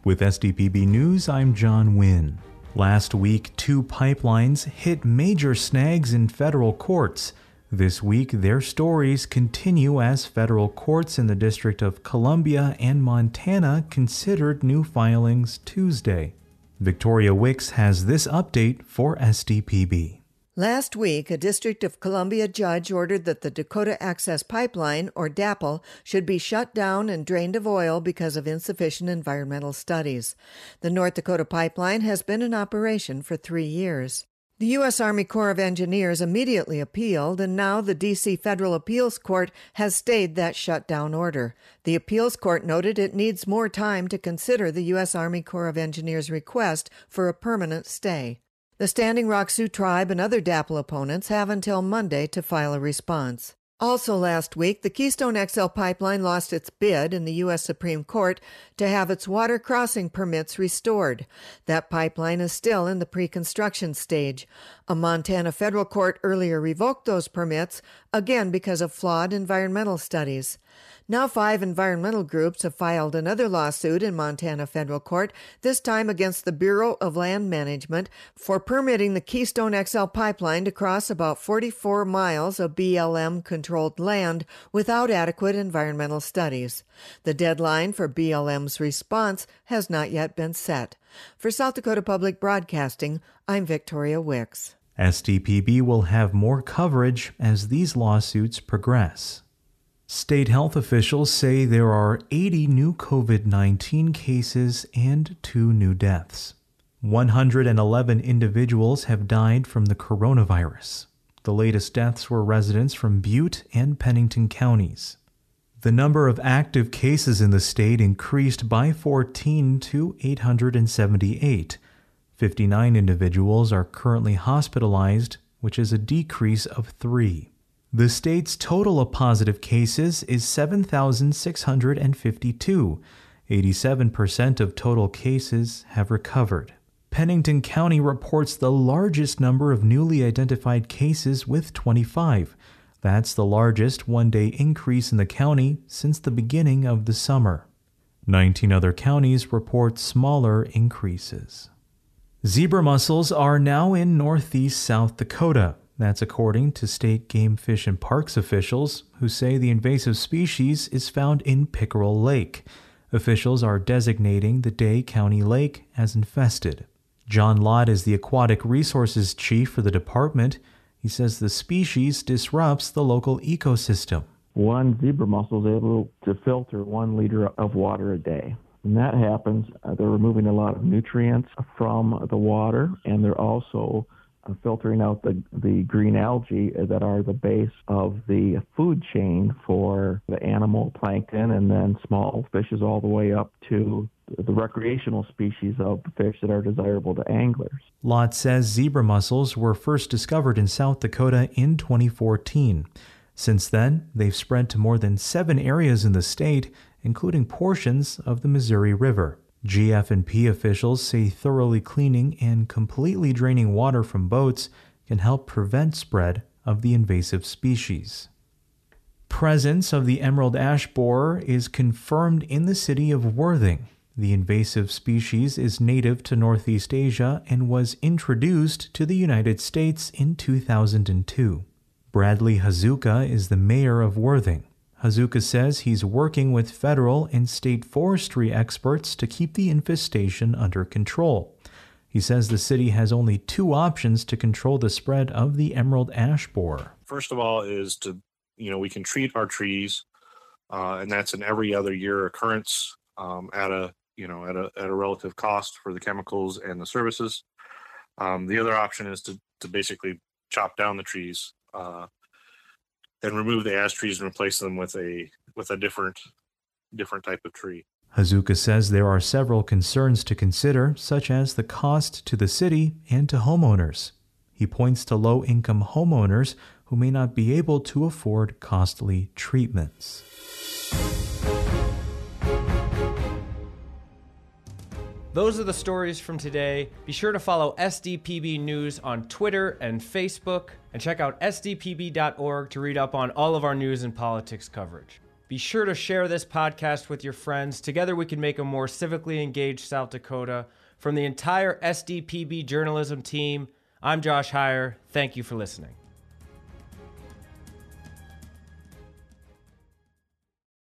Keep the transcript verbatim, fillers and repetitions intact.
With S D P B News, I'm John Wynn. Last week, two pipelines hit major snags in federal courts. This week, their stories continue as federal courts in the District of Columbia and Montana considered new filings Tuesday. Victoria Wicks has this update for S D P B. Last week, a District of Columbia judge ordered that the Dakota Access Pipeline, or D A P L, should be shut down and drained of oil because of insufficient environmental studies. The North Dakota Pipeline has been in operation for three years. The U S Army Corps of Engineers immediately appealed, and now the D C Federal Appeals Court has stayed that shutdown order. The appeals court noted it needs more time to consider the U S Army Corps of Engineers' request for a permanent stay. The Standing Rock Sioux Tribe and other D A P L opponents have until Monday to file a response. Also last week, the Keystone X L pipeline lost its bid in the U S Supreme Court to have its water crossing permits restored. That pipeline is still in the pre-construction stage. A Montana federal court earlier revoked those permits, again because of flawed environmental studies. Now five environmental groups have filed another lawsuit in Montana federal court, this time against the Bureau of Land Management for permitting the Keystone X L pipeline to cross about forty-four miles of B L M-controlled land without adequate environmental studies. The deadline for B L M's response has not yet been set. For South Dakota Public Broadcasting, I'm Victoria Wicks. S D P B will have more coverage as these lawsuits progress. State health officials say there are eighty new COVID nineteen cases and two new deaths. one hundred eleven individuals have died from the coronavirus. The latest deaths were residents from Butte and Pennington counties. The number of active cases in the state increased by fourteen to eight hundred seventy-eight. fifty-nine individuals are currently hospitalized, which is a decrease of three. The state's total of positive cases is seven thousand six hundred fifty-two. eighty-seven percent of total cases have recovered. Pennington County reports the largest number of newly identified cases with twenty-five. That's the largest one-day increase in the county since the beginning of the summer. nineteen other counties report smaller increases. Zebra mussels are now in northeast South Dakota. That's according to State Game Fish and Parks officials, who say the invasive species is found in Pickerel Lake. Officials are designating the Day County Lake as infested. John Lott is the Aquatic Resources Chief for the department. He says the species disrupts the local ecosystem. One zebra mussel is able to filter one liter of water a day. When that happens, uh, they're removing a lot of nutrients from the water, and they're also Uh, filtering out the, the green algae that are the base of the food chain for the animal plankton and then small fishes all the way up to the recreational species of fish that are desirable to anglers. Lott says zebra mussels were first discovered in South Dakota in twenty fourteen. Since then, they've spread to more than seven areas in the state, including portions of the Missouri River. G F and P officials say thoroughly cleaning and completely draining water from boats can help prevent spread of the invasive species. Presence of the emerald ash borer is confirmed in the city of Worthing. The invasive species is native to Northeast Asia and was introduced to the United States in two thousand two. Bradley Hazuka is the mayor of Worthing. Hazuka says he's working with federal and state forestry experts to keep the infestation under control. He says the city has only two options to control the spread of the emerald ash borer. First of all is to, you know, we can treat our trees, uh, and that's an every other year occurrence um, at a, you know, at a at a relative cost for the chemicals and the services. Um, the other option is to to basically chop down the trees. Uh, and remove the ash trees and replace them with a with a different different type of tree. Hazuka says there are several concerns to consider, such as the cost to the city and to homeowners. He points to low-income homeowners who may not be able to afford costly treatments. Those are the stories from today. Be sure to follow S D P B News on Twitter and Facebook, and check out S D P B dot org to read up on all of our news and politics coverage. Be sure to share this podcast with your friends. Together we can make a more civically engaged South Dakota. From the entire S D P B journalism team, I'm Josh Heyer. Thank you for listening.